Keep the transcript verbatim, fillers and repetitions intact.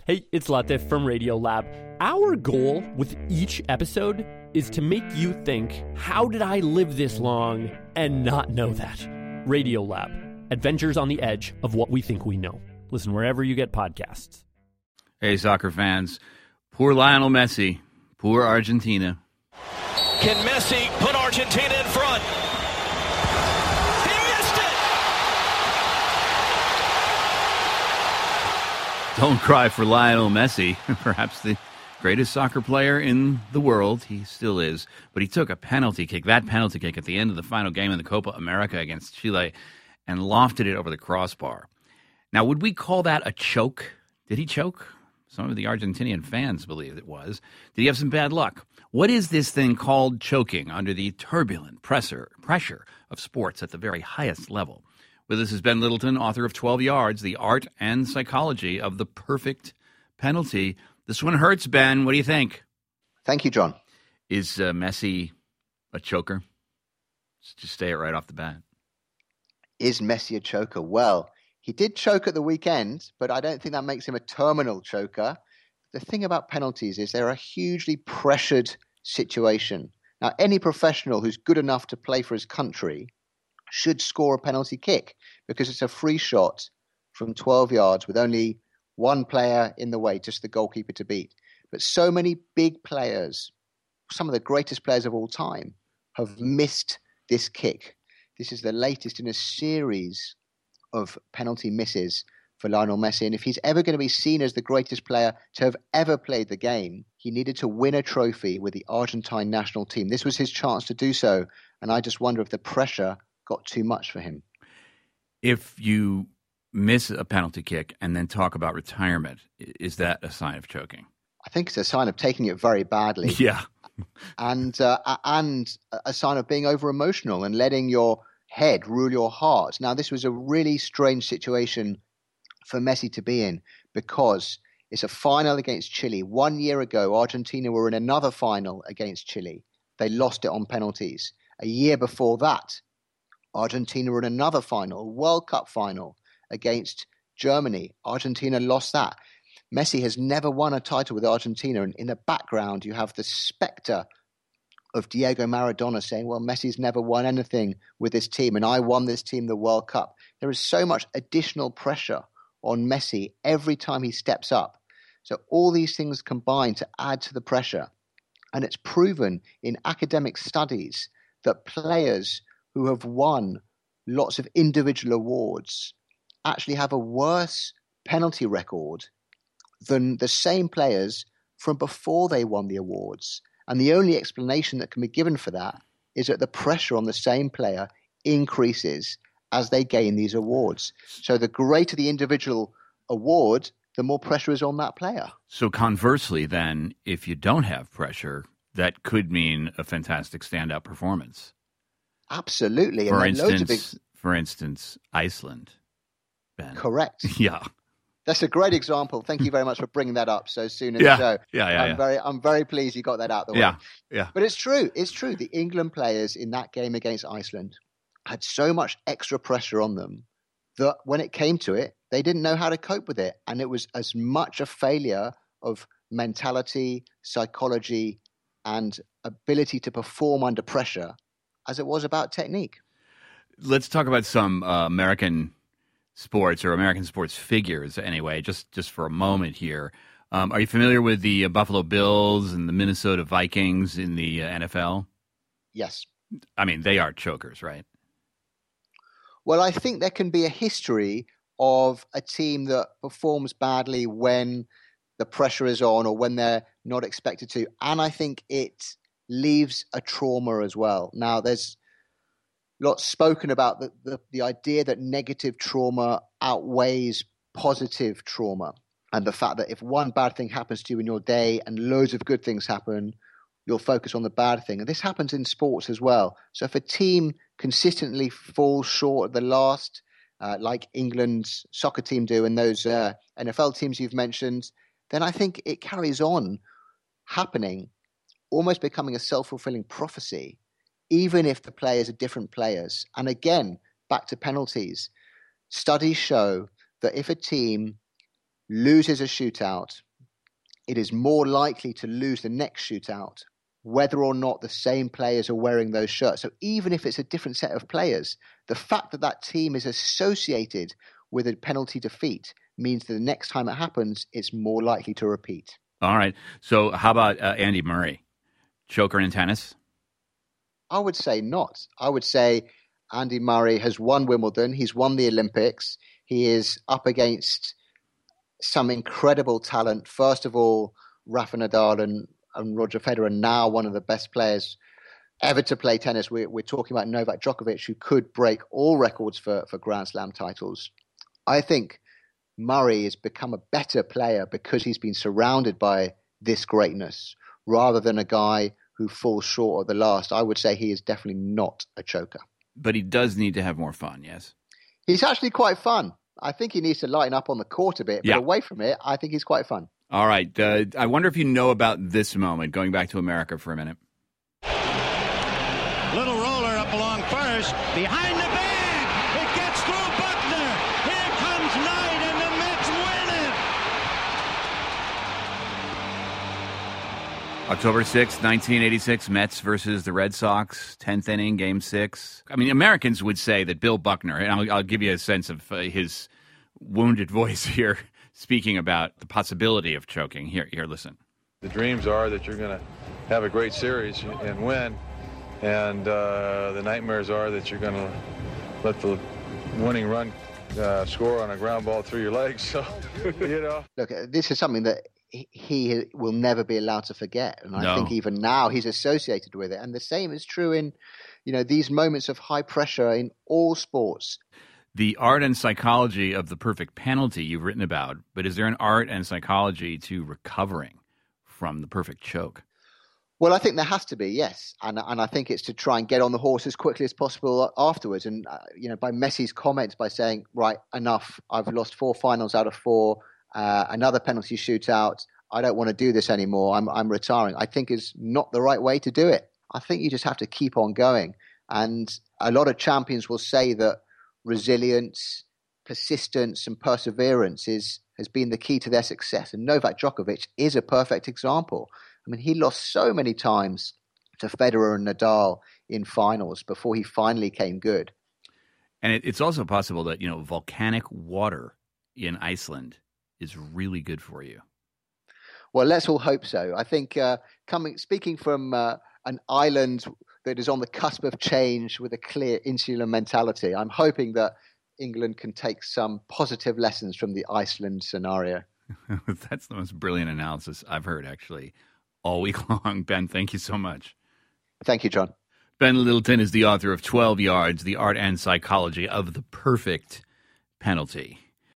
Hey, it's Latif from Radiolab. Our goal with each episode is to make you think, how did I live this long and not know that? Radiolab, adventures on the edge of what we think we know. Listen wherever you get podcasts. Hey, soccer fans. Poor Lionel Messi. Poor Argentina. Can Messi put Argentina in front? He missed it! Don't cry for Lionel Messi, perhaps the greatest soccer player in the world. He still is. But he took a penalty kick, that penalty kick at the end of the final game in the Copa America against Chile, and lofted it over the crossbar. Now, would we call that a choke? Did he choke? Some of the Argentinian fans believe it was. Did he have some bad luck? What is this thing called choking under the turbulent pressure, pressure of sports at the very highest level? With us is Ben Littleton, author of twelve yards, The Art and Psychology of the Perfect Penalty. This one hurts, Ben. What do you think? Thank you, John. Is uh, Messi a choker? Just stay it right off the bat. Is Messi a choker? Well, he did choke at the weekend, but I don't think that makes him a terminal choker. The thing about penalties is they're a hugely pressured situation. Now, any professional who's good enough to play for his country should score a penalty kick because it's a free shot from twelve yards with only one player in the way, just the goalkeeper to beat. But so many big players, some of the greatest players of all time, have missed this kick. This is the latest in a series of penalty misses for Lionel Messi. And if he's ever going to be seen as the greatest player to have ever played the game, he needed to win a trophy with the Argentine national team. This was his chance to do so. And I just wonder if the pressure got too much for him. If you miss a penalty kick and then talk about retirement, is that a sign of choking? I think it's a sign of taking it very badly. Yeah. and uh, and a sign of being over emotional and letting your head rule your heart. Now, this was a really strange situation for Messi to be in because it's a final against Chile. One year ago, Argentina were in another final against Chile. They lost it on penalties. A year before that, Argentina were in another final, a World Cup final against Germany. Argentina lost that. Messi has never won a title with Argentina. And in the background, you have the specter of Diego Maradona saying, well, Messi's never won anything with this team, and I won this team the World Cup. There is so much additional pressure on Messi every time he steps up. So all these things combine to add to the pressure. And it's proven in academic studies that players who have won lots of individual awards actually have a worse penalty record than the same players from before they won the awards. And the only explanation that can be given for that is that the pressure on the same player increases as they gain these awards. So the greater the individual award, the more pressure is on that player. So conversely, then, if you don't have pressure, that could mean a fantastic standout performance. Absolutely. For and instance, loads of big... for instance, Iceland. Ben. Correct. Yeah. That's a great example. Thank you very much for bringing that up so soon in yeah. the show. Yeah, yeah, I'm yeah. very, I'm very pleased you got that out the way. Yeah, yeah. But it's true. It's true. The England players in that game against Iceland had so much extra pressure on them that when it came to it, they didn't know how to cope with it. And it was as much a failure of mentality, psychology, and ability to perform under pressure as it was about technique. Let's talk about some uh, American sports or American sports figures anyway, just, just for a moment here. Um, are you familiar with the uh, Buffalo Bills and the Minnesota Vikings in the uh, N F L? Yes. I mean, they are chokers, right? Well, I think there can be a history of a team that performs badly when the pressure is on or when they're not expected to. And I think it leaves a trauma as well. Now, there's lots spoken about the, the, the idea that negative trauma outweighs positive trauma. And the fact that if one bad thing happens to you in your day and loads of good things happen, you'll focus on the bad thing. And this happens in sports as well. So if a team consistently falls short at the last, uh, like England's soccer team do and those uh, N F L teams you've mentioned, then I think it carries on happening, almost becoming a self-fulfilling prophecy, even if the players are different players. And again, back to penalties. Studies show that if a team loses a shootout, it is more likely to lose the next shootout whether or not the same players are wearing those shirts. So even if it's a different set of players, the fact that that team is associated with a penalty defeat means that the next time it happens, it's more likely to repeat. All right. So how about uh, Andy Murray? Choker in tennis? I would say not. I would say Andy Murray has won Wimbledon. He's won the Olympics. He is up against some incredible talent. First of all, Rafa Nadal and, and Roger Federer, now one of the best players ever to play tennis. We're, we're talking about Novak Djokovic, who could break all records for, for Grand Slam titles. I think Murray has become a better player because he's been surrounded by this greatness rather than a guy who falls short at the last. I would say he is definitely not a choker. But he does need to have more fun, yes? He's actually quite fun. I think he needs to lighten up on the court a bit, but yeah. away from it, I think he's quite fun. All right. Uh, I wonder if you know about this moment, going back to America for a minute. Little roller up along first, behind the bag. It gets through Buckner. Here comes Knight, and the Mets win it. October sixth, nineteen eighty-six, Mets versus the Red Sox, tenth inning, game six. I mean, Americans would say that Bill Buckner, and I'll, I'll give you a sense of uh, his wounded voice here, speaking about the possibility of choking. Here, here, listen. The dreams are that you're going to have a great series and win, and uh, the nightmares are that you're going to let the winning run uh, score on a ground ball through your legs. So, you know. Look, this is something that he will never be allowed to forget. And I no. think even now he's associated with it. And the same is true in, you know, these moments of high pressure in all sports. The art and psychology of the perfect penalty you've written about, but is there an art and psychology to recovering from the perfect choke? Well, I think there has to be, yes. And and I think it's to try and get on the horse as quickly as possible afterwards. And, uh, you know, by Messi's comments by saying, right, enough, I've lost four finals out of four. Uh, another penalty shootout. I don't want to do this anymore. I'm I'm retiring. I think is not the right way to do it. I think you just have to keep on going. And a lot of champions will say that resilience, persistence, and perseverance is has been the key to their success. And Novak Djokovic is a perfect example. I mean, he lost so many times to Federer and Nadal in finals before he finally came good. And it, it's also possible that, you know, volcanic water in Iceland is really good for you. Well, let's all hope so. I think uh, coming, speaking from uh, an island that is on the cusp of change with a clear insular mentality, I'm hoping that England can take some positive lessons from the Iceland scenario. That's the most brilliant analysis I've heard, actually, all week long. Ben, thank you so much. Thank you, John. Ben Littleton is the author of twelve yards, The Art and Psychology of the Perfect Penalty.